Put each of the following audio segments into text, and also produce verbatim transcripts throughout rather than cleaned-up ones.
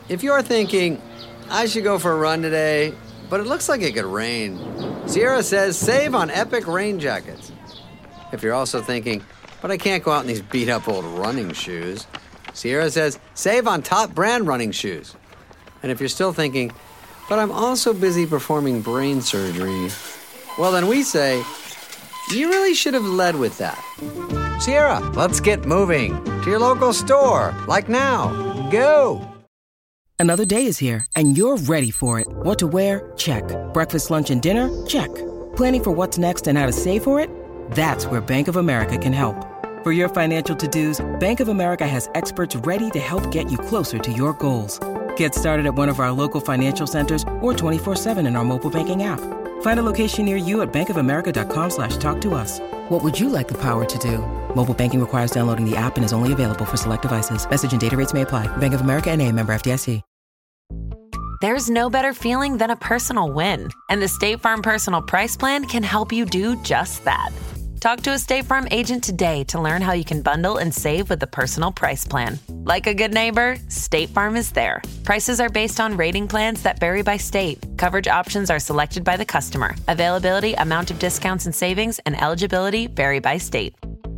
If you're thinking, I should go for a run today, but it looks like it could rain, Sierra says save on epic rain jackets. If you're also thinking, but I can't go out in these beat-up old running shoes, Sierra says save on top brand running shoes. And if you're still thinking, but I'm also busy performing brain surgery, well, then we say, you really should have led with that. Sierra, let's get moving to your local store, like now. Go! Another day is here, and you're ready for it. What to wear? Check. Breakfast, lunch, and dinner? Check. Planning for what's next and how to save for it? That's where Bank of America can help. For your financial to-dos, Bank of America has experts ready to help get you closer to your goals. Get started at one of our local financial centers or twenty-four seven in our mobile banking app. Find a location near you at bankofamerica.com slash talk to us. What would you like the power to do? Mobile banking requires downloading the app and is only available for select devices. Message and data rates may apply. Bank of America N A, member F D I C. There's no better feeling than a personal win. And the State Farm Personal Price Plan can help you do just that. Talk to a State Farm agent today to learn how you can bundle and save with the Personal Price Plan. Like a good neighbor, State Farm is there. Prices are based on rating plans that vary by state. Coverage options are selected by the customer. Availability, amount of discounts and savings, and eligibility vary by state.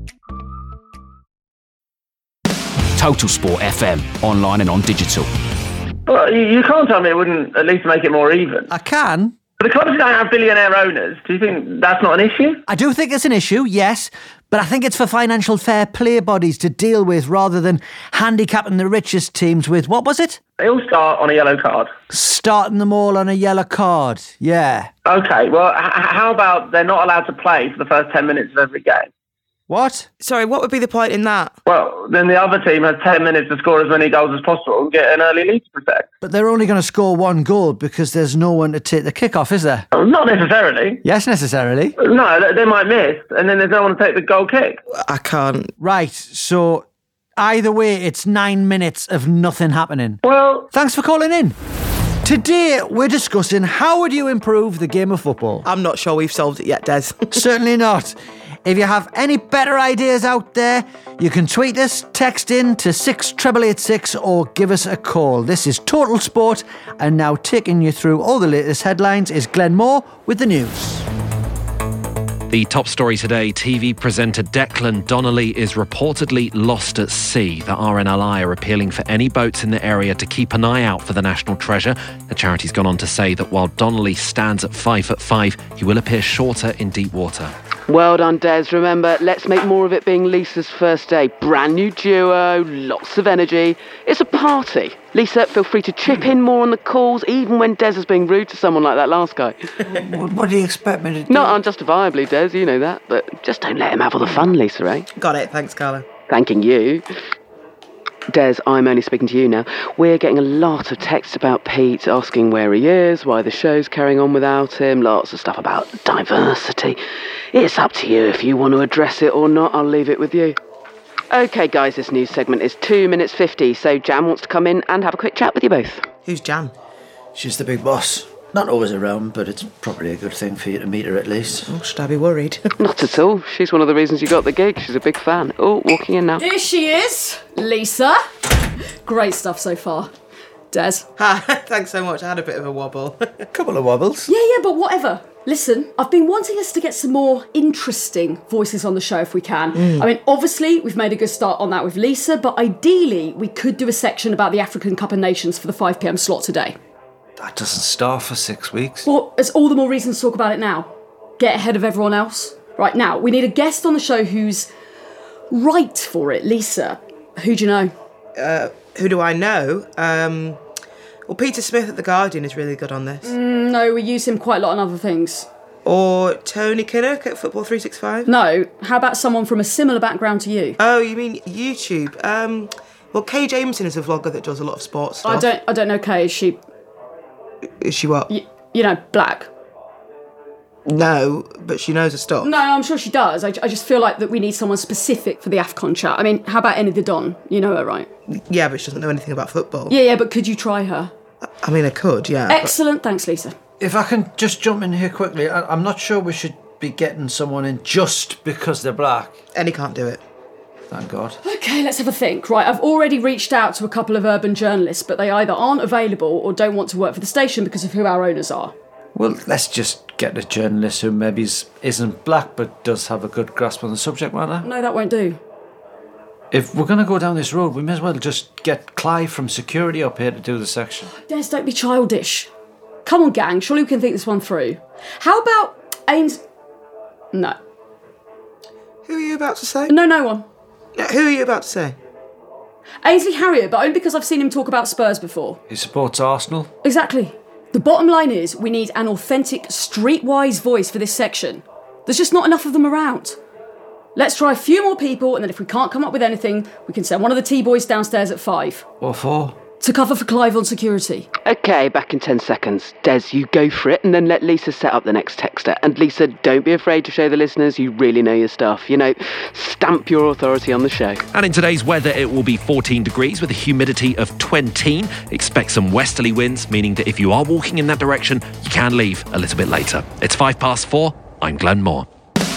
Total Sport F M, online and on digital. Well, you, you can't tell me it wouldn't at least make it more even. I can. But the clubs don't have billionaire owners. Do you think that's not an issue? I do think it's an issue, yes, but I think it's for financial fair play bodies to deal with rather than handicapping the richest teams with, what was it? They all start on a yellow card. Starting them all on a yellow card, yeah. OK, well, h- how about they're not allowed to play for the first ten minutes of every game? What? Sorry, what would be the point in that? Well, then the other team has ten minutes to score as many goals as possible and get an early lead to protect. But they're only going to score one goal because there's no one to take the kick-off, is there? Well, not necessarily. Yes, necessarily. No, they, they might miss, and then there's no one to take the goal kick. I can't. Right, so either way, it's nine minutes of nothing happening. Well... Thanks for calling in. Today, we're discussing how would you improve the game of football. I'm not sure we've solved it yet, Des. Certainly not. If you have any better ideas out there, you can tweet us, text in to six eight eight six or give us a call. This is Total Sport, and now taking you through all the latest headlines is Glenn Moore with the news. The top story today, T V presenter Declan Donnelly is reportedly lost at sea. The R N L I are appealing for any boats in the area to keep an eye out for the national treasure. The charity's gone on to say that while Donnelly stands at five foot five, he will appear shorter in deep water. Well done, Des. Remember, let's make more of it being Lisa's first day. Brand new duo, lots of energy. It's a party. Lisa, feel free to chip in more on the calls, even when Des is being rude to someone like that last guy. What do you expect me to do? Not unjustifiably, Des, you know that. But just don't let him have all the fun, Lisa, eh? Got it. Thanks, Carla. Thanking you. Des, I'm only speaking to you now. We're getting a lot of texts about Pete, asking where he is, why the show's carrying on without him, lots of stuff about diversity. It's up to you if you want to address it or not. I'll leave it with you. OK, guys, this news segment is two minutes fifty, so Jan wants to come in and have a quick chat with you both. Who's Jan? She's the big boss. Not always around, but it's probably a good thing for you to meet her at least. Oh, should I be worried? Not at all. She's one of the reasons you got the gig. She's a big fan. Oh, walking in now. Here she is, Lisa. Great stuff so far. Des. Hi, thanks so much. I had a bit of a wobble. A couple of wobbles. Yeah, yeah, but whatever. Listen, I've been wanting us to get some more interesting voices on the show if we can. Mm. I mean, obviously, we've made a good start on that with Lisa, but ideally, we could do a section about the African Cup of Nations for the five p.m. slot today. That doesn't start for six weeks. Well, there's all the more reason to talk about it now. Get ahead of everyone else. Right, now, we need a guest on the show who's right for it. Lisa, who do you know? Uh, who do I know? Um, well, Peter Smith at The Guardian is really good on this. Mm, no, we use him quite a lot on other things. Or Tony Kinnock at Football three sixty-five? No, how about someone from a similar background to you? Oh, you mean YouTube? Um, well, Kay Jameson is a vlogger that does a lot of sports stuff. I don't, I don't know Kay, is she... Is she what? Y- you know, black. No, but she knows her stuff. No, I'm sure she does. I, I just feel like that we need someone specific for the AFCON chat. I mean, how about Enid the Don? You know her, right? Yeah, but she doesn't know anything about football. Yeah, yeah, but could you try her? I mean, I could, yeah. Excellent, but... thanks, Lisa. If I can just jump in here quickly, I, I'm not sure we should be getting someone in just because they're black. Any can't do it. Thank God. Okay, let's have a think. Right, I've already reached out to a couple of urban journalists, but they either aren't available or don't want to work for the station because of who our owners are. Well, let's just get a journalist who maybe isn't black but does have a good grasp on the subject matter. No, that won't do. If we're going to go down this road, we may as well just get Clive from security up here to do the section. Des, don't be childish. Come on, gang, surely we can think this one through. How about Ains... No. Who are you about to say? No, no one. No, who are you about to say? Ainsley Harriott, but only because I've seen him talk about Spurs before. He supports Arsenal? Exactly. The bottom line is we need an authentic, streetwise voice for this section. There's just not enough of them around. Let's try a few more people, and then if we can't come up with anything, we can send one of the T-boys downstairs at five. What for? To cover for Clive on security. OK, back in ten seconds. Des, you go for it, and then let Lisa set up the next texter. And Lisa, don't be afraid to show the listeners you really know your stuff. You know, stamp your authority on the show. And in today's weather, it will be fourteen degrees with a humidity of twenty. Expect some westerly winds, meaning that if you are walking in that direction, you can leave a little bit later. It's five past four. I'm Glenn Moore.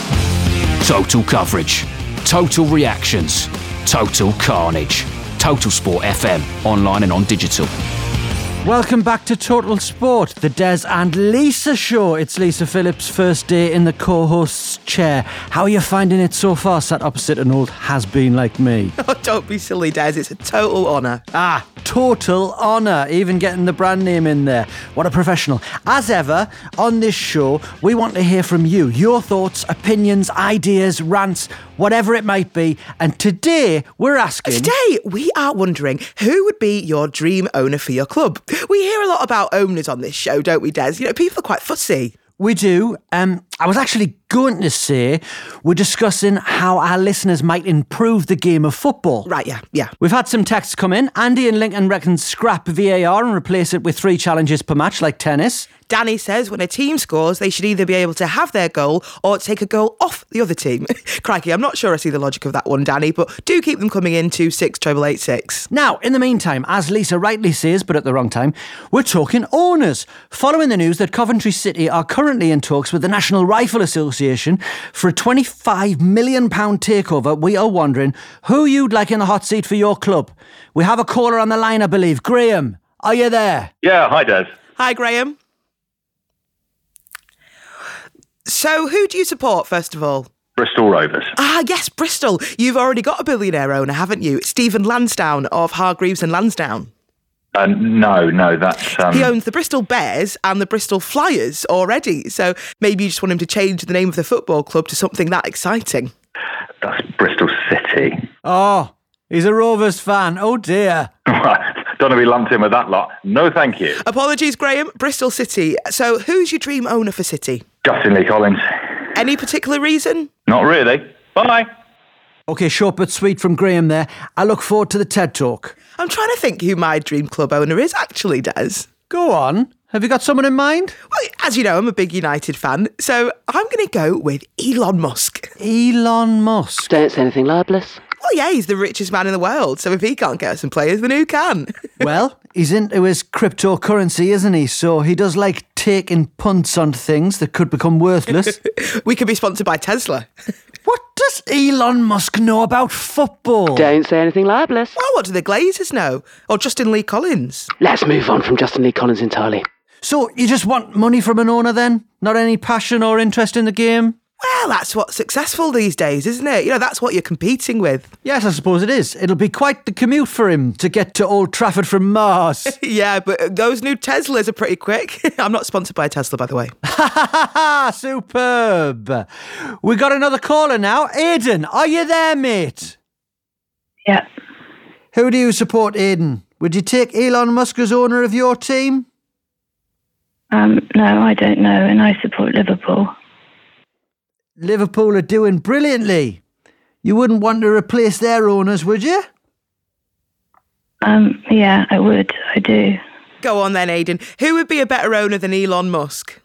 Total coverage. Total reactions. Total carnage. Total Sport F M, online and on digital. Welcome back to Total Sport, the Des and Lisa show. It's Lisa Phillips' first day in the co-host's chair. How are you finding it so far, sat opposite an old has-been like me? Oh, don't be silly, Des. It's a total honour. Ah, total honour. Even getting the brand name in there. What a professional. As ever, on this show, we want to hear from you. Your thoughts, opinions, ideas, rants, whatever it might be. And today, we're asking... Today, we are wondering who would be your dream owner for your club. We hear a lot about owners on this show, don't we, Des? You know, people are quite fussy. We do. Um, I was actually going to say we're discussing how our listeners might improve the game of football. Right, yeah, yeah. We've had some texts come in. Andy in Lincoln reckons scrap V A R and replace it with three challenges per match like tennis. Danny says when a team scores, they should either be able to have their goal or take a goal off the other team. Crikey, I'm not sure I see the logic of that one, Danny, but do keep them coming in to six treble eight six. Now, in the meantime, as Lisa rightly says, but at the wrong time, we're talking owners. Following the news that Coventry City are currently in talks with the National Rifle Association for a twenty-five million pounds takeover, we are wondering who you'd like in the hot seat for your club. We have a caller on the line, I believe. Graham, are you there? Yeah, hi, Des. Hi, Graham. So, who do you support, first of all? Bristol Rovers. Ah, yes, Bristol. You've already got a billionaire owner, haven't you? Stephen Lansdown of Hargreaves and Lansdown. Uh, no, no, that's... Um... He owns the Bristol Bears and the Bristol Flyers already, so maybe you just want him to change the name of the football club to something that exciting. That's Bristol City. Oh, he's a Rovers fan. Oh, dear. Don't want to be lumped in with that lot. No, thank you. Apologies, Graham. Bristol City. So, who's your dream owner for City? Justin Lee Collins. Any particular reason? Not really. Bye. OK, short but sweet from Graham there. I look forward to the TED Talk. I'm trying to think who my dream club owner is, actually, Des. Go on. Have you got someone in mind? Well, as you know, I'm a big United fan, so I'm going to go with Elon Musk. Elon Musk? Don't say anything libelous. Well, yeah, he's the richest man in the world, so if he can't get us some players, then who can? Well, he's into his cryptocurrency, isn't he? So he does like taking punts on things that could become worthless. We could be sponsored by Tesla. What does Elon Musk know about football? Don't say anything libelous. Well, what do the Glazers know? Or Justin Lee Collins? Let's move on from Justin Lee Collins entirely. So you just want money from an owner then? Not any passion or interest in the game? Well, that's what's successful these days, isn't it? You know, that's what you're competing with. Yes, I suppose it is. It'll be quite the commute for him to get to Old Trafford from Mars. Yeah, but those new Teslas are pretty quick. I'm not sponsored by Tesla, by the way. Ha ha ha! Superb. We got another caller now. Aidan, are you there, mate? Yeah. Who do you support, Aidan? Would you take Elon Musk as owner of your team? Um, no, I don't know, and I support Liverpool. Liverpool are doing brilliantly. You wouldn't want to replace their owners, would you? Um, yeah, I would. I do. Go on then, Aidan. Who would be a better owner than Elon Musk?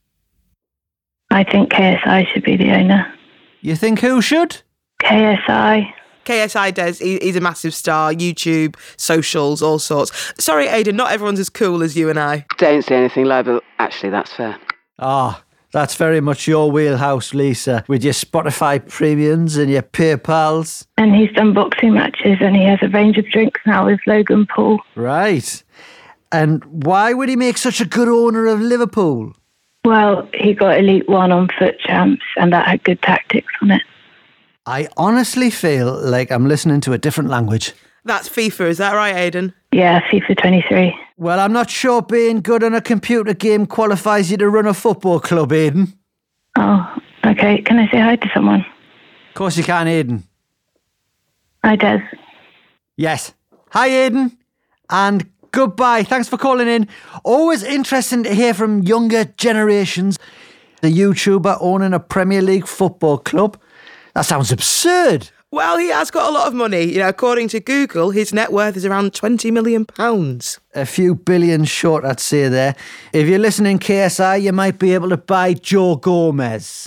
I think K S I should be the owner. You think who should? K S I. K S I does. He, he's a massive star. YouTube, socials, all sorts. Sorry, Aidan, not everyone's as cool as you and I. Don't say anything libelous. Actually, that's fair. Ah, That's very much your wheelhouse, Lisa, with your Spotify premiums and your PayPals. And he's done boxing matches and he has a range of drinks now with Logan Paul. Right. And why would he make such a good owner of Liverpool? Well, he got Elite One on Foot Champs and that had good tactics on it. I honestly feel like I'm listening to a different language. That's FIFA, is that right, Aidan? Yeah, FIFA twenty-three. Well, I'm not sure being good on a computer game qualifies you to run a football club, Aidan. Oh, okay. Can I say hi to someone? Of course you can, Aidan. Hi, Des. Yes. Hi, Aidan. And goodbye. Thanks for calling in. Always interesting to hear from younger generations. The YouTuber owning a Premier League football club. That sounds absurd. Well, he has got a lot of money. You know, according to Google, his net worth is around twenty million pounds. A few billion short, I'd say there. If you're listening K S I, you might be able to buy Joe Gomez.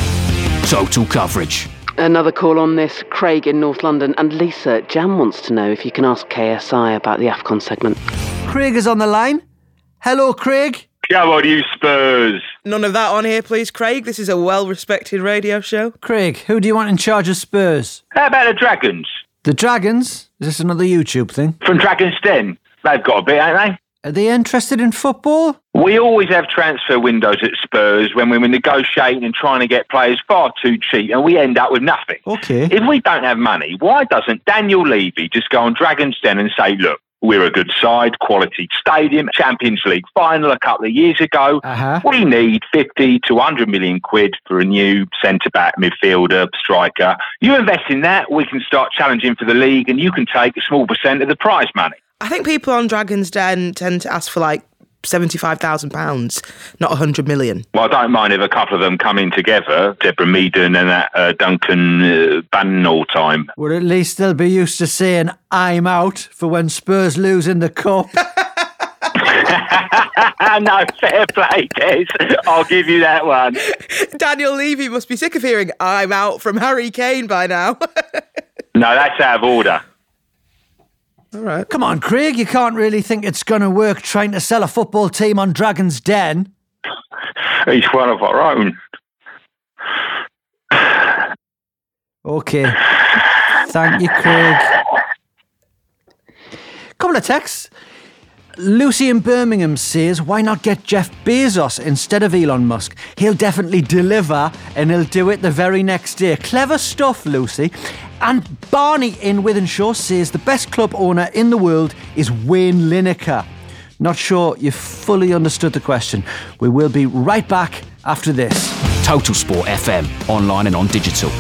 Total coverage. Another call on this. Craig in North London. And Lisa, Jan wants to know if you can ask K S I about the AFCON segment. Craig is on the line. Hello, Craig. Come on, you Spurs. None of that on here, please, Craig. This is a well-respected radio show. Craig, who do you want in charge of Spurs? How about the Dragons? The Dragons? Is this another YouTube thing? From Dragon's Den. They've got a bit, ain't they? Are they interested in football? We always have transfer windows at Spurs when we're negotiating and trying to get players far too cheap and we end up with nothing. Okay. If we don't have money, why doesn't Daniel Levy just go on Dragon's Den and say, look, we're a good side, quality stadium, Champions League final a couple of years ago. Uh-huh. We need fifty to one hundred million quid for a new centre-back, midfielder, striker. You invest in that, we can start challenging for the league and you can take a small percent of the prize money. I think people on Dragon's Den tend to ask for like seventy-five thousand pounds, not one hundred million. Well, I don't mind if a couple of them come in together, Deborah Meaden and that uh, Duncan uh, Bannon all time. Would at least they'll be used to saying, I'm out, for when Spurs lose in the cup. No, fair play, Des. I'll give you that one. Daniel Levy must be sick of hearing, I'm out from Harry Kane by now. No, that's out of order. All right. Come on, Craig, you can't really think it's going to work trying to sell a football team on Dragon's Den. He's one of our own. Okay. Thank you, Craig. Couple of texts. Lucy in Birmingham says, why not get Jeff Bezos instead of Elon Musk? He'll definitely deliver and he'll do it the very next day. Clever stuff, Lucy. And Barney in Wythenshawe says the best club owner in the world is Wayne Lineker. Not sure you fully understood the question. We will be right back after this. Total Sport F M, online and on digital.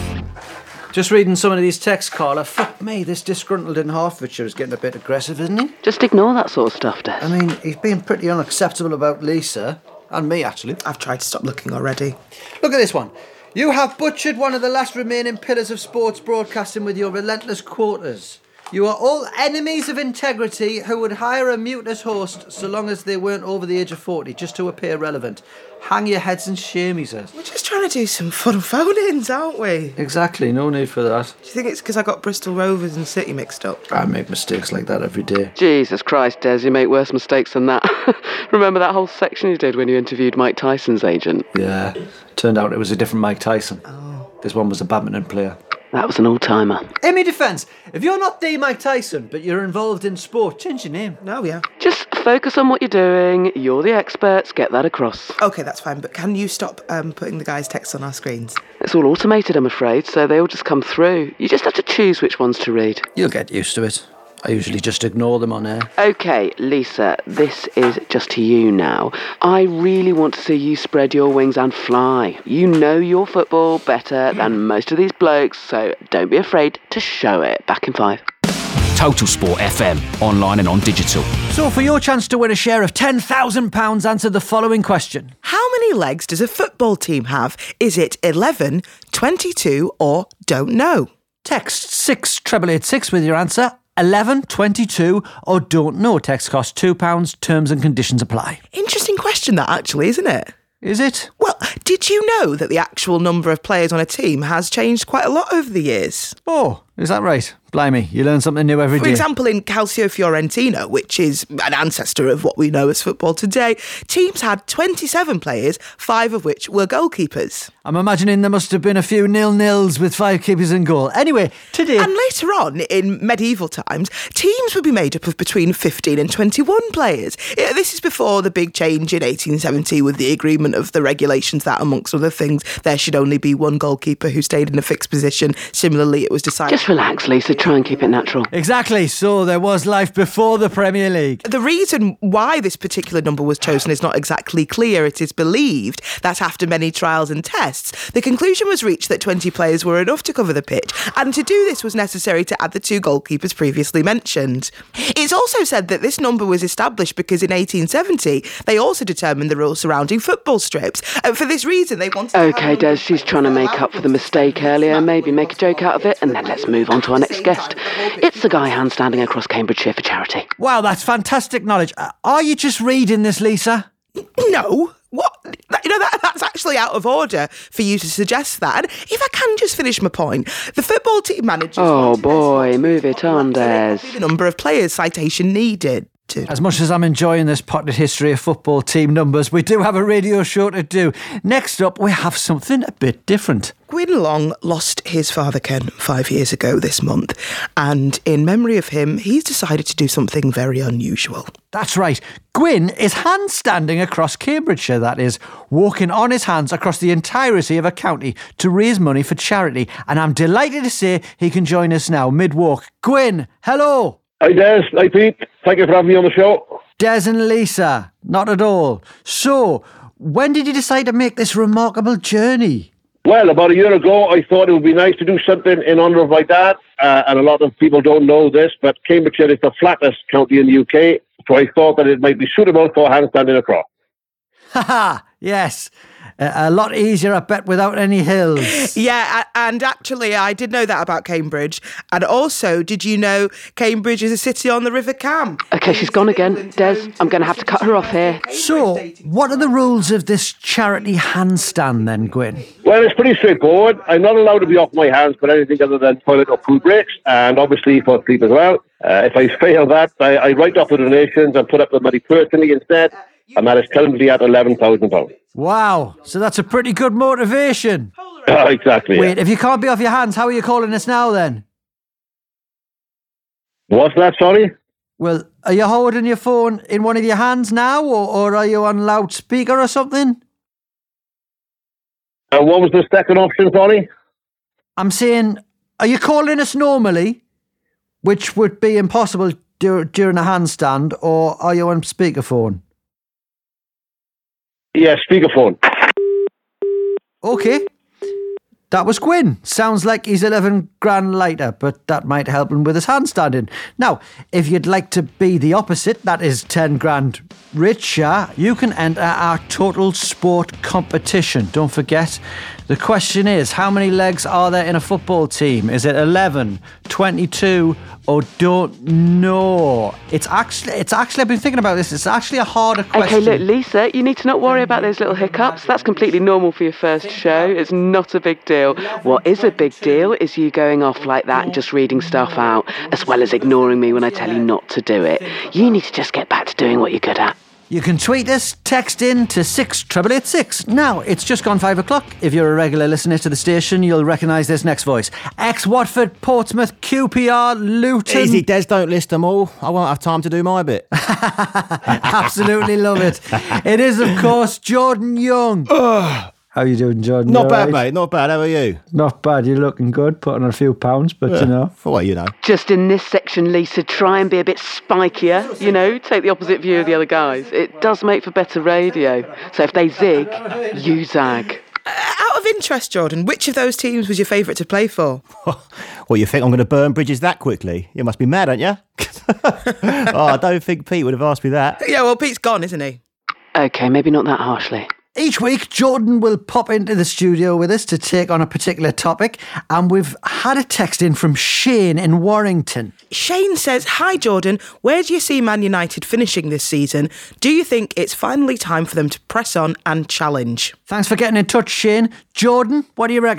Just reading some of these texts, Carla. Fuck me, this disgruntled in Hertfordshire is getting a bit aggressive, isn't he? Just ignore that sort of stuff, Des. I mean, he's been pretty unacceptable about Lisa. And me, actually. I've tried to stop looking already. Look at this one. You have butchered one of the last remaining pillars of sports broadcasting with your relentless quotas. You are all enemies of integrity who would hire a mutinous host so long as they weren't over the age of forty, just to appear relevant. Hang your heads in shame, he says. We're just trying to do some fun phone-ins, aren't we? Exactly, no need for that. Do you think it's because I got Bristol Rovers and City mixed up? I make mistakes like that every day. Jesus Christ, Des, you make worse mistakes than that. Remember that whole section you did when you interviewed Mike Tyson's agent? Yeah, turned out it was a different Mike Tyson. Oh. This one was a badminton player. That was an old-timer. In my defence, if you're not the Mike Tyson, but you're involved in sport, change your name. No, yeah. Just focus on what you're doing. You're the experts. Get that across. Okay, that's fine, but can you stop um, putting the guys' texts on our screens? It's all automated, I'm afraid, so they all just come through. You just have to choose which ones to read. You'll get used to it. I usually just ignore them on air. Okay, Lisa, this is just to you now. I really want to see you spread your wings and fly. You know your football better than most of these blokes, so don't be afraid to show it. Back in five. Total Sport F M, online and on digital. So for your chance to win a share of ten thousand pounds, answer the following question. How many legs does a football team have? Is it eleven, twenty-two or don't know? Text six eight eight six with your answer. eleven, twenty-two or don't know. Text costs two pounds. Terms and conditions apply. Interesting question that actually, isn't it? Is it? Well, did you know that the actual number of players on a team has changed quite a lot over the years? Oh, Is that right? Blimey, you learn something new every For day. For example, in Calcio Fiorentina, which is an ancestor of what we know as football today, teams had twenty-seven players, five of which were goalkeepers. I'm imagining there must have been a few nil-nils with five keepers in goal. Anyway, today... And later on, in medieval times, teams would be made up of between fifteen and twenty-one players. This is before the big change in eighteen seventy with the agreement of the regulations that, amongst other things, there should only be one goalkeeper who stayed in a fixed position. Similarly, it was decided... Just relax, Lisa. Try and keep it natural. Exactly. So there was life before the Premier League. The reason why this particular number was chosen is not exactly clear. It is believed that after many trials and tests, the conclusion was reached that twenty players were enough to cover the pitch, and to do this was necessary to add the two goalkeepers previously mentioned. It's also said that this number was established because in eighteen seventy, they also determined the rules surrounding football strips. And for this reason, they wanted to... OK, Des, she's trying to make up for the mistake earlier. Maybe make a joke out of it, and then let's move on to our next guest. It's the guy handstanding across Cambridgeshire for charity. Wow, that's fantastic knowledge. Uh, are you just reading this, Lisa? No. What? You know, that, that's actually out of order for you to suggest that. And if I can just finish my point, the football team manager... Oh, boy, move it on, Des. The number of players citation needed. As much as I'm enjoying this potted history of football team numbers, we do have a radio show to do. Next up, we have something a bit different. Gwyn Long lost his father Ken five years ago this month, and in memory of him, he's decided to do something very unusual. That's right. Gwyn is handstanding across Cambridgeshire, that is, walking on his hands across the entirety of a county to raise money for charity. And I'm delighted to say he can join us now mid-walk. Gwyn, hello. Hi Des, hi Pete. Thank you for having me on the show. Des and Lisa, not at all. So, when did you decide to make this remarkable journey? Well, about a year ago, I thought it would be nice to do something in honour of my dad. Uh, and a lot of people don't know this, but Cambridgeshire is the flattest county in the U K. So I thought that it might be suitable for handstanding across. Ha ha, yes. A lot easier, I bet, without any hills. Yeah, and actually, I did know that about Cambridge. And also, did you know Cambridge is a city on the River Cam? OK, she's gone again. Des, I'm going to have to cut her off here. So, what are the rules of this charity handstand then, Gwyn? Well, it's pretty straightforward. I'm not allowed to be off my hands for anything other than toilet or poo breaks, and obviously for sleep as well. Uh, if I fail that, I, I write off the donations and put up the money personally instead. And that is currently at eleven thousand pounds. Wow, so that's a pretty good motivation. Oh, exactly. Wait, yeah. If you can't be off your hands, how are you calling us now then? What's that, sorry? Well, are you holding your phone in one of your hands now, or, or are you on loudspeaker or something? Uh, what was the second option, sorry? I'm saying, are you calling us normally, which would be impossible dur- during a handstand, or are you on speakerphone? Yeah, speakerphone. OK. That was Gwyn. Sounds like he's eleven grand lighter, but that might help him with his handstanding. Now, if you'd like to be the opposite, that is ten grand richer, you can enter our Total Sport competition. Don't forget, the question is, how many legs are there in a football team? Is it eleven, twenty-two, or don't know? It's actually, it's actually, I've been thinking about this, it's actually a harder question. OK, look, Lisa, you need to not worry about those little hiccups. That's completely normal for your first show. It's not a big deal. What is a big deal is you going off like that and just reading stuff out, as well as ignoring me when I tell you not to do it. You need to just get back to doing what you're good at. You can tweet us, text in to six eight eight six. Now, it's just gone five o'clock. If you're a regular listener to the station, you'll recognise this next voice. Ex-Watford, Portsmouth, Q P R, Luton... Easy, Des, don't list them all. I won't have time to do my bit. Absolutely love it. It is, of course, Jordan Young. How you doing, Jordan? Not you bad, right? mate. Not bad. How are you? Not bad. You're looking good, putting on a few pounds, but yeah, you know. For what you know. Just in this section, Lisa, try and be a bit spikier, you know, take the opposite view of the other guys. It does make for better radio. So if they zig, you zag. Uh, out of interest, Jordan, which of those teams was your favourite to play for? What, you think I'm going to burn bridges that quickly? You must be mad, aren't you? Oh, I don't think Pete would have asked me that. Yeah, well, Pete's gone, isn't he? OK, maybe not that harshly. Each week, Jordan will pop into the studio with us to take on a particular topic, and we've had a text in from Shane in Warrington. Shane says, "Hi Jordan, where do you see Man United finishing this season? Do you think it's finally time for them to press on and challenge?" Thanks for getting in touch, Shane. Jordan, what do you reckon?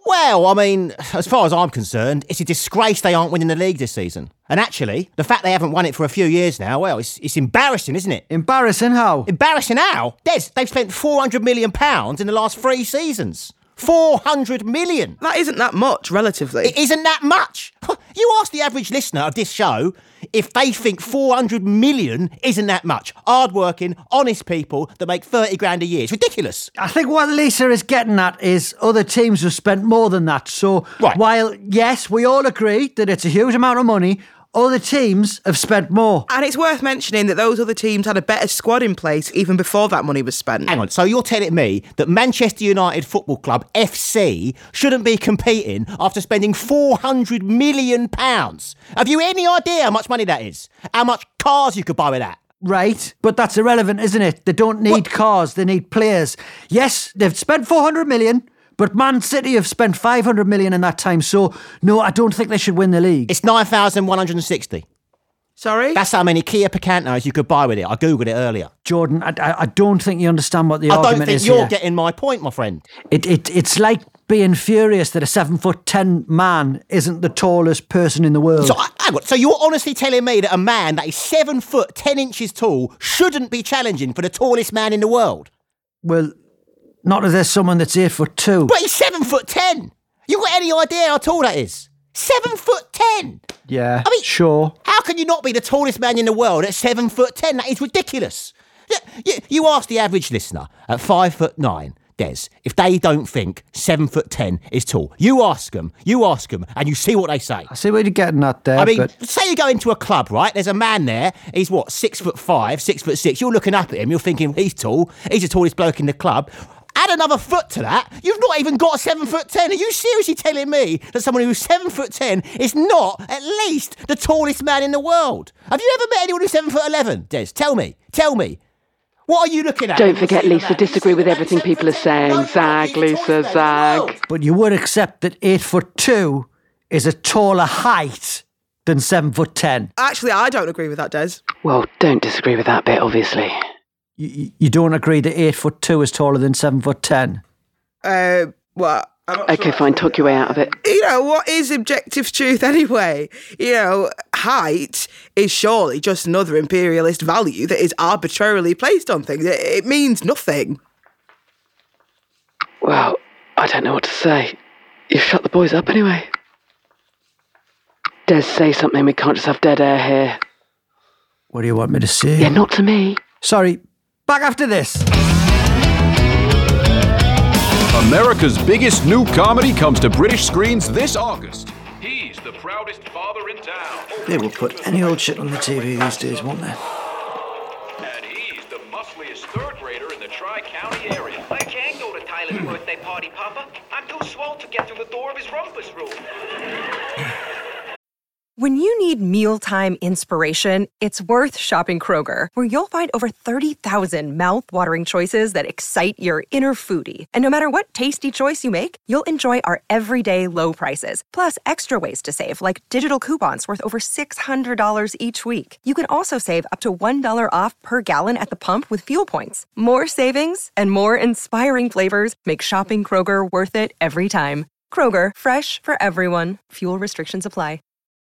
Well, I mean, as far as I'm concerned, it's a disgrace they aren't winning the league this season. And actually, the fact they haven't won it for a few years now, well, it's, it's embarrassing, isn't it? Embarrassing how? Embarrassing how? Des, they've spent four hundred million pounds in the last three seasons. four hundred million! That isn't that much, relatively. It isn't that much! You ask the average listener of this show if they think four hundred million isn't that much. Hard-working, honest people that make thirty grand a year. It's ridiculous. I think what Lisa is getting at is other teams have spent more than that. So right. while, yes, we all agree that it's a huge amount of money, other teams have spent more. And it's worth mentioning that those other teams had a better squad in place even before that money was spent. Hang on, so you're telling me that Manchester United Football Club, F C, shouldn't be competing after spending four hundred million pounds? Have you any idea how much money that is? How much cars you could buy with that? Right, but that's irrelevant, isn't it? They don't need what? cars, they need players. Yes, they've spent four hundred million, but Man City have spent five hundred million in that time, so no, I don't think they should win the league. It's nine thousand one hundred sixty. Sorry? That's how many Kia Picantos you could buy with it. I googled it earlier. Jordan, I, I, I don't think you understand what the I argument is I don't think you're here. getting my point, my friend. It, it It's like being furious that a seven foot ten man isn't the tallest person in the world. So, hang on, so you're honestly telling me that a man that is seven foot ten inches tall shouldn't be challenging for the tallest man in the world? Well, not if there's someone that's eight foot two. But he's seven foot ten. You got any idea how tall that is? Seven foot ten. Yeah, I mean, sure. How can you not be the tallest man in the world at seven foot ten? That is ridiculous. You, you ask the average listener at five foot nine, Des, if they don't think seven foot ten is tall. You ask them, you ask them, and you see what they say. I see where you're getting at there. I mean, but... say you go into a club, right? There's a man there. He's what, six foot five, six foot six. You're looking up at him. You're thinking he's tall. He's the tallest bloke in the club. Add another foot to that, you've not even got seven foot ten. Are you seriously telling me that someone who's seven foot ten is not at least the tallest man in the world? Have you ever met anyone who's seven foot eleven, Des? Tell me, tell me. What are you looking at? Don't forget, Lisa, disagree with everything people are saying. Zag, Lisa, zag. But you would accept that eight foot two is a taller height than seven foot ten. Actually, I don't agree with that, Des. Well, don't disagree with that bit, obviously. You, you don't agree that eight foot two is taller than seven foot ten? Uh, well, I'm not okay, sure. fine. Talk your way out of it. You know, what is objective truth anyway? You know, height is surely just another imperialist value that is arbitrarily placed on things. It, it means nothing. Well, I don't know what to say. You've shut the boys up anyway. Des, say something. We can't just have dead air here. What do you want me to say? Yeah, not to me. Sorry. Back after this. America's biggest new comedy comes to British screens this August. He's the proudest father in town. They will put any old shit on the T V these days, won't they? And he's the muscliest third grader in the Tri-County area. I can't go to Tyler's birthday party, Papa. I'm too swole to get through the door of his rumpus room. When you need mealtime inspiration, it's worth shopping Kroger, where you'll find over thirty thousand mouth-watering choices that excite your inner foodie. And no matter what tasty choice you make, you'll enjoy our everyday low prices, plus extra ways to save, like digital coupons worth over six hundred dollars each week. You can also save up to one dollar off per gallon at the pump with fuel points. More savings and more inspiring flavors make shopping Kroger worth it every time. Kroger, fresh for everyone. Fuel restrictions apply.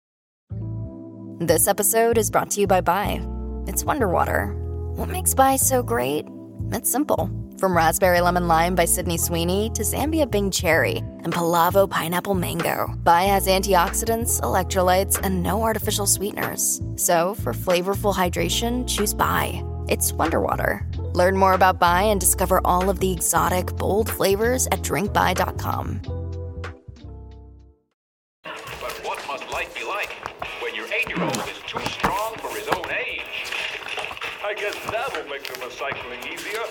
This episode is brought to you by Bai. It's Wonder Water. What makes Bai so great? It's simple. From Raspberry Lemon Lime by Sydney Sweeney to Zambia Bing Cherry and Palavo Pineapple Mango, Bai has antioxidants, electrolytes, and no artificial sweeteners. So for flavorful hydration, choose Bai. It's Wonder Water. Learn more about Bai and discover all of the exotic, bold flavors at drink bai dot com. But what must life be like when your eight-year-old is too strong for his own age? I guess that will make the recycling easier.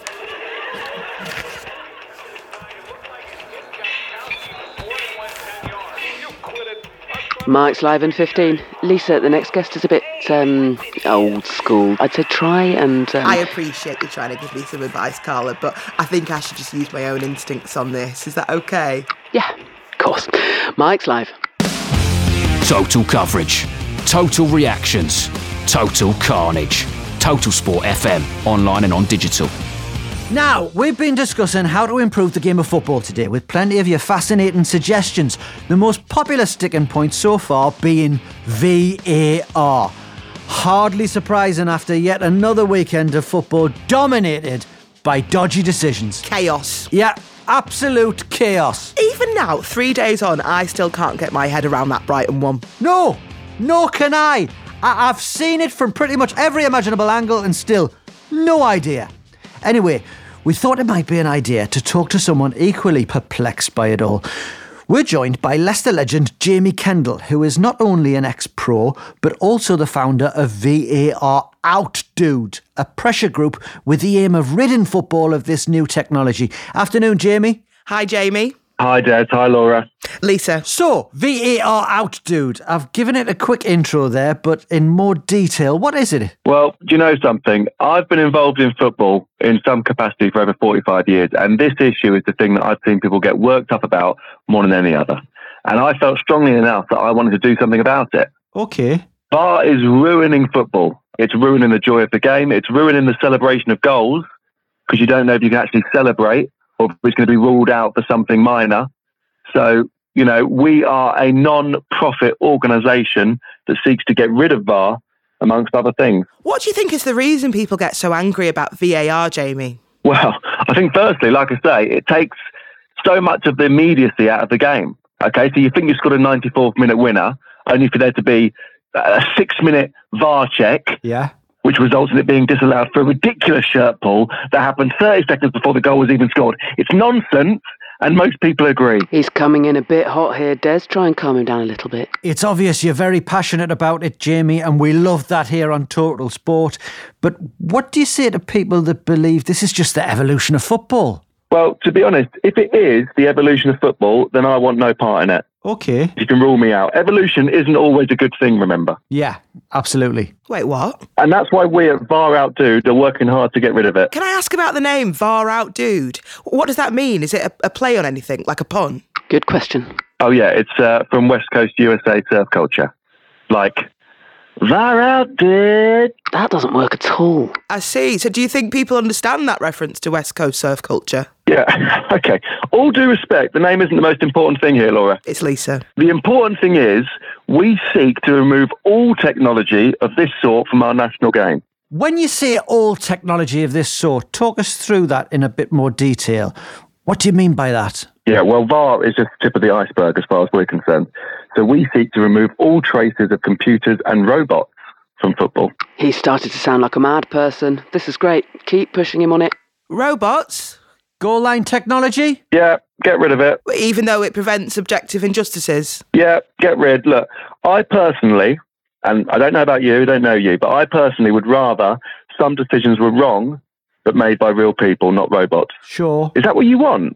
Mike's live in fifteen. Lisa, the next guest is a bit um, old school. I'd say try and... Um... I appreciate you trying to give me some advice, Carla, but I think I should just use my own instincts on this. Is that okay? Yeah, of course. Mike's live. Total coverage. Total reactions. Total carnage. Total Sport F M. Online and on digital. Now, we've been discussing how to improve the game of football today with plenty of your fascinating suggestions. The most popular sticking point so far being V A R. Hardly surprising after yet another weekend of football dominated by dodgy decisions. Chaos. Yeah, absolute chaos. Even now, three days on, I still can't get my head around that Brighton one. No, no can I. I- I've seen it from pretty much every imaginable angle and still no idea. Anyway, we thought it might be an idea to talk to someone equally perplexed by it all. We're joined by Leicester legend Jamie Kendall, who is not only an ex-pro, but also the founder of V A R Out Dude, a pressure group with the aim of ridding football of this new technology. Afternoon, Jamie. Hi, Jamie. Hi, Des. Hi, Laura. Lisa. So, V A R Out Dude. I've given it a quick intro there, but in more detail, what is it? Well, do you know something? I've been involved in football in some capacity for over forty-five years, and this issue is the thing that I've seen people get worked up about more than any other. And I felt strongly enough that I wanted to do something about it. Okay. V A R is ruining football. It's ruining the joy of the game. It's ruining the celebration of goals, because you don't know if you can actually celebrate or if it's going to be ruled out for something minor. So, you know, we are a non-profit organisation that seeks to get rid of V A R, amongst other things. What do you think is the reason people get so angry about V A R, Jamie? Well, I think firstly, like I say, it takes so much of the immediacy out of the game. Okay, so you think you scored a ninety-fourth minute winner, only for there to be a six-minute V A R check. Yeah. Which results in it being disallowed for a ridiculous shirt pull that happened thirty seconds before the goal was even scored. It's nonsense, and most people agree. He's coming in a bit hot here, Des. Try and calm him down a little bit. It's obvious you're very passionate about it, Jamie, and we love that here on Total Sport. But what do you say to people that believe this is just the evolution of football? Well, to be honest, if it is the evolution of football, then I want no part in it. Okay. You can rule me out. Evolution isn't always a good thing, remember? Yeah, absolutely. Wait, what? And that's why we at V A R Out Dude are working hard to get rid of it. Can I ask about the name V A R Out Dude? What does that mean? Is it a, a play on anything, like a pun? Good question. Oh, yeah, it's uh, from West Coast U S A surf culture. Like, V A R Out Dude. That doesn't work at all. I see. So do you think people understand that reference to West Coast surf culture? Yeah, okay. All due respect, the name isn't the most important thing here, Laura. It's Lisa. The important thing is we seek to remove all technology of this sort from our national game. When you say all technology of this sort, talk us through that in a bit more detail. What do you mean by that? Yeah, well, V A R is just the tip of the iceberg as far as we're concerned. So we seek to remove all traces of computers and robots from football. He started to sound like a mad person. This is great. Keep pushing him on it. Robots? Goal line technology? Yeah, get rid of it. Even though it prevents objective injustices? Yeah, get rid. Look, I personally, and I don't know about you, I don't know you, but I personally would rather some decisions were wrong, but made by real people, not robots. Sure. Is that what you want?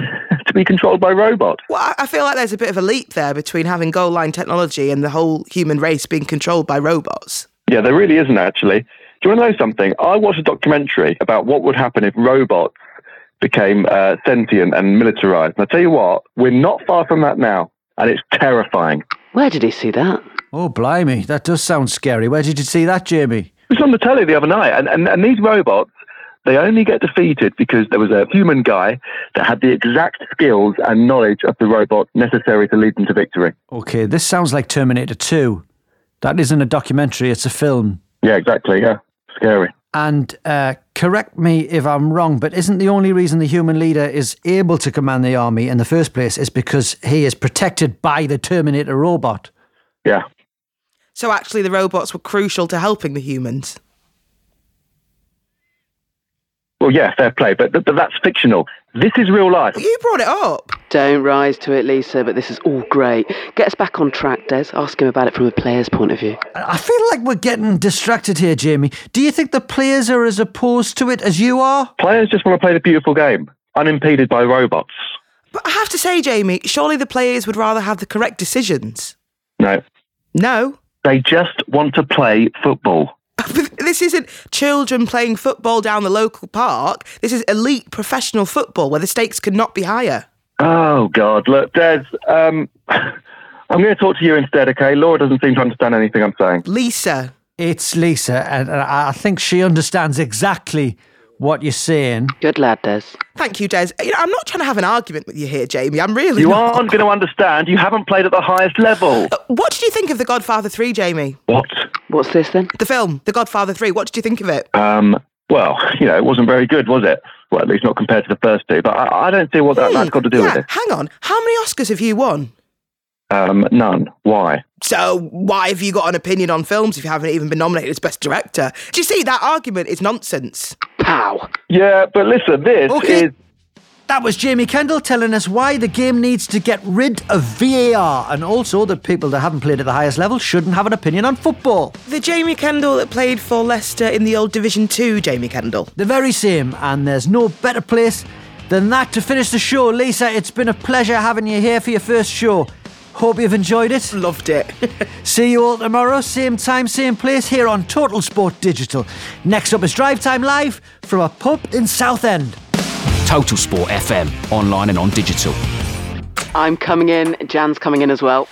To be controlled by robots? Well, I feel like there's a bit of a leap there between having goal line technology and the whole human race being controlled by robots. Yeah, there really isn't, actually. Do you want to know something? I watched a documentary about what would happen if robots became uh, sentient and militarised. And I tell you what, we're not far from that now, and it's terrifying. Where did he see that? Oh, blimey, that does sound scary. Where did you see that, Jamie? It was on the telly the other night, and, and, and these robots, they only get defeated because there was a human guy that had the exact skills and knowledge of the robot necessary to lead them to victory. Okay, this sounds like Terminator two. That isn't a documentary, it's a film. Yeah, exactly, yeah. Scary. And uh, correct me if I'm wrong, but isn't the only reason the human leader is able to command the army in the first place is because he is protected by the Terminator robot? Yeah. So actually the robots were crucial to helping the humans? Well, yeah, fair play, but, but that's fictional. This is real life. You brought it up. Don't rise to it, Lisa, but this is all great. Get us back on track, Des. Ask him about it from a player's point of view. I feel like we're getting distracted here, Jamie. Do you think the players are as opposed to it as you are? Players just want to play the beautiful game, unimpeded by robots. But I have to say, Jamie, surely the players would rather have the correct decisions. No. No? They just want to play football. This isn't children playing football down the local park. This is elite professional football where the stakes could not be higher. Oh, God. Look, Des, um, I'm going to talk to you instead, okay? Laura doesn't seem to understand anything I'm saying. Lisa. It's Lisa, and I think she understands exactly what you're saying. Good lad, Des. Thank you, Des. You know, I'm not trying to have an argument with you here, Jamie. I'm really You not. aren't going to understand. You haven't played at the highest level. Uh, What did you think of The Godfather three, Jamie? What? What's this then? The film, The Godfather three. What did you think of it? Um, well, you know, it wasn't very good, was it? Well, at least not compared to the first two. But I, I don't see what that, that's got to do yeah, with it. hang on. How many Oscars have you won? Um, none. Why? So why have you got an opinion on films if you haven't even been nominated as Best Director? Do you see, that argument is nonsense. Pow. Yeah, but listen, this Okay. is... That was Jamie Kendall telling us why the game needs to get rid of V A R, and also that people that haven't played at the highest level shouldn't have an opinion on football. The Jamie Kendall that played for Leicester in the old Division two, Jamie Kendall. The very same, and there's no better place than that to finish the show. Lisa, it's been a pleasure having you here for your first show. Hope you've enjoyed it. Loved it. See you all tomorrow, same time, same place, here on Total Sport Digital. Next up is Drive Time Live from a pub in Southend. Total Sport F M, online and on digital. I'm coming in. Jan's coming in as well.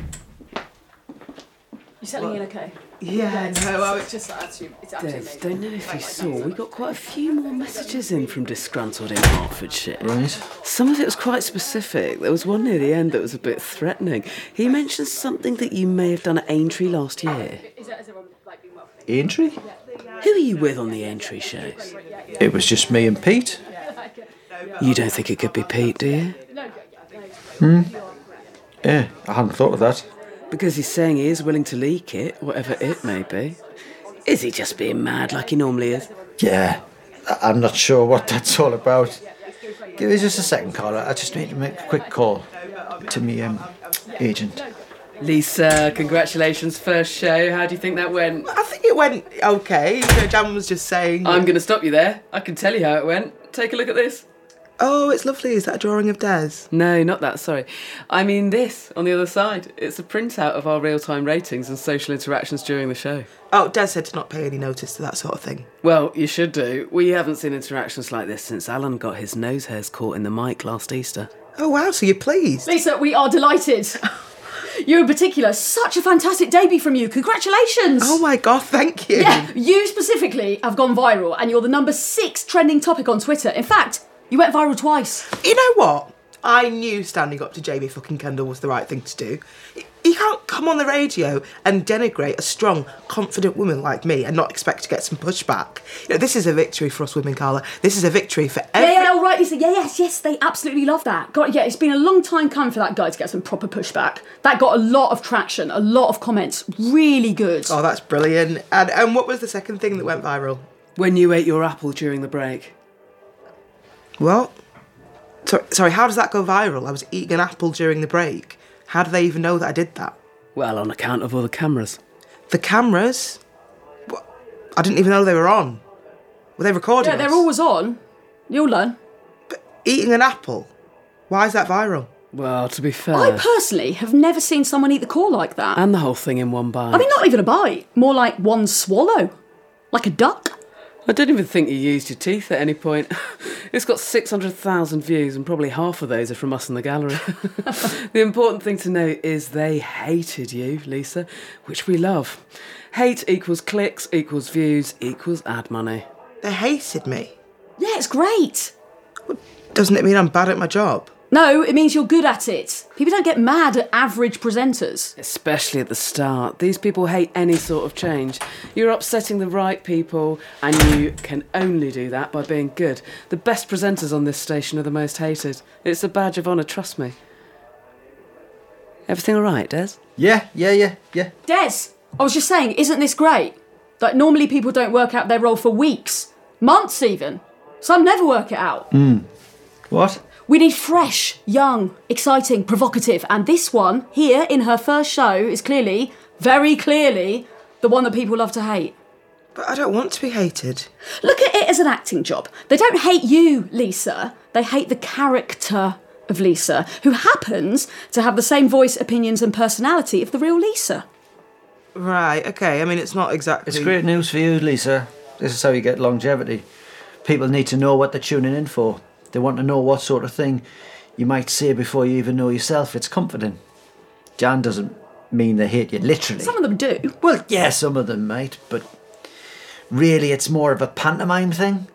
You settling in okay? Yeah, no, I was just absolutely, it's Des, don't know if you saw, we got quite a few more messages in from disgruntled in Hertfordshire. Right. Some of it was quite specific. There was one near the end that was a bit threatening. He mentioned something that you may have done at Aintree last year. Aintree? Who are you with on the Aintree shows? It was just me and Pete. You don't think it could be Pete, do you? Hmm. Yeah, I hadn't thought of that. Because he's saying he is willing to leak it, whatever it may be. Is he just being mad like he normally is? Yeah, I- I'm not sure what that's all about. Give us just a second, Carla. I just need to make a quick call to me um, agent. Lisa, congratulations, first show. How do you think that went? I think it went okay. You know, Jan was just saying... I'm going to stop you there. I can tell you how it went. Take a look at this. Oh, it's lovely. Is that a drawing of Des? No, not that, sorry. I mean this, on the other side. It's a printout of our real-time ratings and social interactions during the show. Oh, Des said to not pay any notice to that sort of thing. Well, you should do. We haven't seen interactions like this since Alan got his nose hairs caught in the mic last Easter. Oh, wow, so you're pleased? Lisa, we are delighted. You in particular, such a fantastic debut from you. Congratulations. Oh my God, thank you. Yeah, you specifically have gone viral and you're the number six trending topic on Twitter. In fact, you went viral twice. You know what? I knew standing up to Jamie fucking Kendall was the right thing to do. You can't come on the radio and denigrate a strong, confident woman like me and not expect to get some pushback. You know, this is a victory for us women, Carla. This is a victory for every... Yeah, yeah, all right, Lisa. Yeah, yes, yes, they absolutely love that. God, yeah, it's been a long time coming for that guy to get some proper pushback. That got a lot of traction, a lot of comments. Really good. Oh, that's brilliant. And, and what was the second thing that went viral? When you ate your apple during the break. What? Sorry, sorry, how does that go viral? I was eating an apple during the break. How do they even know that I did that? Well, on account of all the cameras. The cameras? What? I didn't even know they were on. Were they recording Yeah, they're us? always on. You'll learn. But eating an apple? Why is that viral? Well, to be fair... I personally have never seen someone eat the core like that. And the whole thing in one bite. I mean, not even a bite. More like one swallow. Like a duck. I don't even think you used your teeth at any point. It's got six hundred thousand views and probably half of those are from us in the gallery. The important thing to note is they hated you, Lisa, which we love. Hate equals clicks, equals views, equals ad money. They hated me? Yeah, it's great. Doesn't it mean I'm bad at my job? No, it means you're good at it. People don't get mad at average presenters. Especially at the start. These people hate any sort of change. You're upsetting the right people, and you can only do that by being good. The best presenters on this station are the most hated. It's a badge of honour, trust me. Everything all right, Des? Yeah, yeah, yeah, yeah. Des, I was just saying, isn't this great? Like, normally people don't work out their role for weeks, months even. Some never work it out. Hmm. What? We need fresh, young, exciting, provocative, and this one here in her first show is clearly, very clearly, the one that people love to hate. But I don't want to be hated. Look at it as an acting job. They don't hate you, Lisa. They hate the character of Lisa, who happens to have the same voice, opinions and personality of the real Lisa. Right, okay, I mean, it's not exactly... It's great news for you, Lisa. This is how you get longevity. People need to know what they're tuning in for. They want to know what sort of thing you might say before you even know yourself. It's comforting. Jan doesn't mean they hate you literally. Some of them do. Well, yeah, some of them might, but really it's more of a pantomime thing.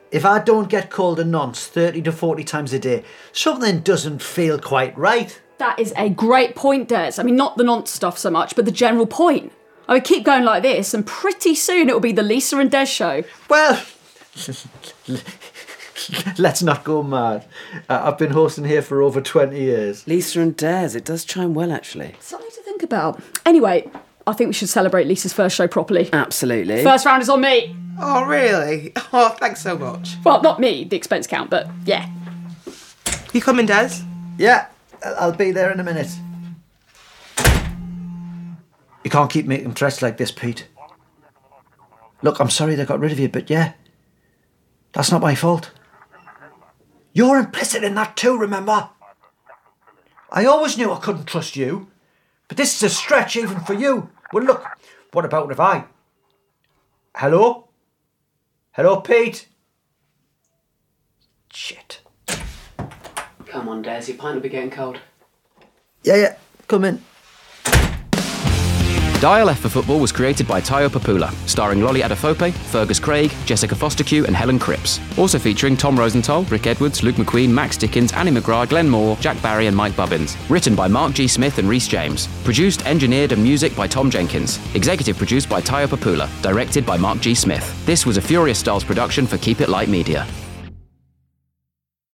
If I don't get called a nonce thirty to forty times a day, something doesn't feel quite right. That is a great point, Des. I mean, not the nonce stuff so much, but the general point. I would keep going like this, and pretty soon it'll be the Lisa and Des show. Well, let's not go mad. Uh, I've been hosting here for over twenty years. Lisa and Des, it does chime well, actually. Something to think about. Anyway, I think we should celebrate Lisa's first show properly. Absolutely. First round is on me. Oh, really? Oh, thanks so much. Well, not me, the expense count, but yeah. You coming, Des? Yeah, I'll be there in a minute. You can't keep making threats like this, Pete. Look, I'm sorry they got rid of you, but yeah, that's not my fault. You're implicit in that too, remember? I always knew I couldn't trust you, but this is a stretch even for you. Well, look, what about if I... Hello? Hello, Pete? Shit. Come on, Des, your pint will be getting cold. Yeah, yeah, come in. Dial F for Football was created by Tayo Papula, starring Lolly Adefope, Fergus Craig, Jessica Foster-Q and Helen Cripps. Also featuring Tom Rosenthal, Rick Edwards, Luke McQueen, Max Dickens, Annie McGrath, Glenn Moore, Jack Barry and Mike Bubbins. Written by Mark G. Smith and Rhys James. Produced, engineered and music by Tom Jenkins. Executive produced by Tayo Papula. Directed by Mark G. Smith. This was a Furious Styles production for Keep It Light Media.